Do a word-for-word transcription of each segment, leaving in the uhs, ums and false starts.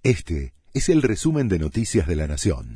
Este es el resumen de Noticias de la Nación.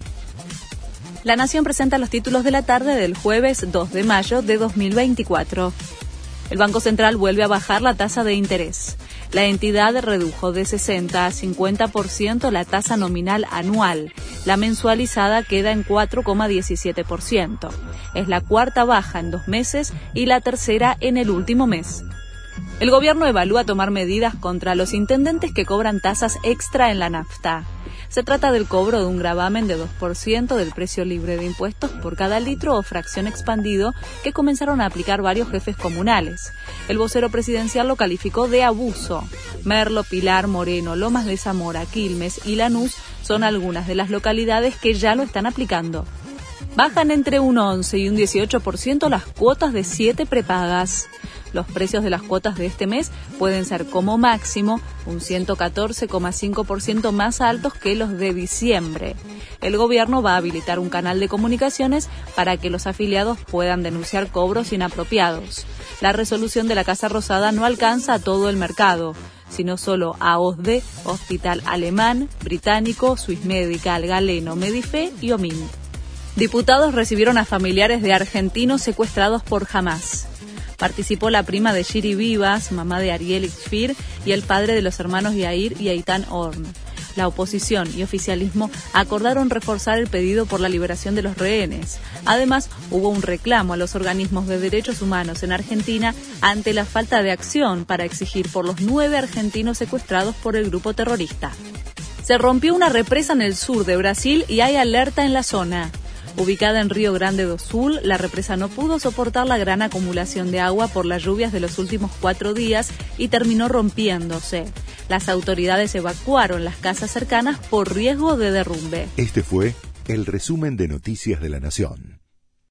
La Nación presenta los títulos de la tarde del jueves dos de mayo de dos mil veinticuatro. El Banco Central vuelve a bajar la tasa de interés. La entidad redujo de sesenta a cincuenta por ciento la tasa nominal anual. La mensualizada queda en cuatro coma diecisiete por ciento. Es la cuarta baja en dos meses y la tercera en el último mes. El gobierno evalúa tomar medidas contra los intendentes que cobran tasas extra en la nafta. Se trata del cobro de un gravamen de dos por ciento del precio libre de impuestos por cada litro o fracción expandido que comenzaron a aplicar varios jefes comunales. El vocero presidencial lo calificó de abuso. Merlo, Pilar, Moreno, Lomas de Zamora, Quilmes y Lanús son algunas de las localidades que ya lo están aplicando. Bajan entre un once y un dieciocho por ciento las cuotas de siete prepagas. Los precios de las cuotas de este mes pueden ser como máximo un ciento catorce coma cinco por ciento más altos que los de diciembre. El gobierno va a habilitar un canal de comunicaciones para que los afiliados puedan denunciar cobros inapropiados. La resolución de la Casa Rosada no alcanza a todo el mercado, sino solo a O S D E, Hospital Alemán, Británico, Swiss Medical, Galeno, Medife y Omin. Diputados recibieron a familiares de argentinos secuestrados por Hamas. Participó la prima de Shiri Vivas, mamá de Ariel Itzfir, y el padre de los hermanos Yair y Eitan Horn. La oposición y oficialismo acordaron reforzar el pedido por la liberación de los rehenes. Además, hubo un reclamo a los organismos de derechos humanos en Argentina ante la falta de acción para exigir por los nueve argentinos secuestrados por el grupo terrorista. Se rompió una represa en el sur de Brasil y hay alerta en la zona. Ubicada en Río Grande do Sul, la represa no pudo soportar la gran acumulación de agua por las lluvias de los últimos cuatro días y terminó rompiéndose. Las autoridades evacuaron las casas cercanas por riesgo de derrumbe. Este fue el resumen de Noticias de la Nación.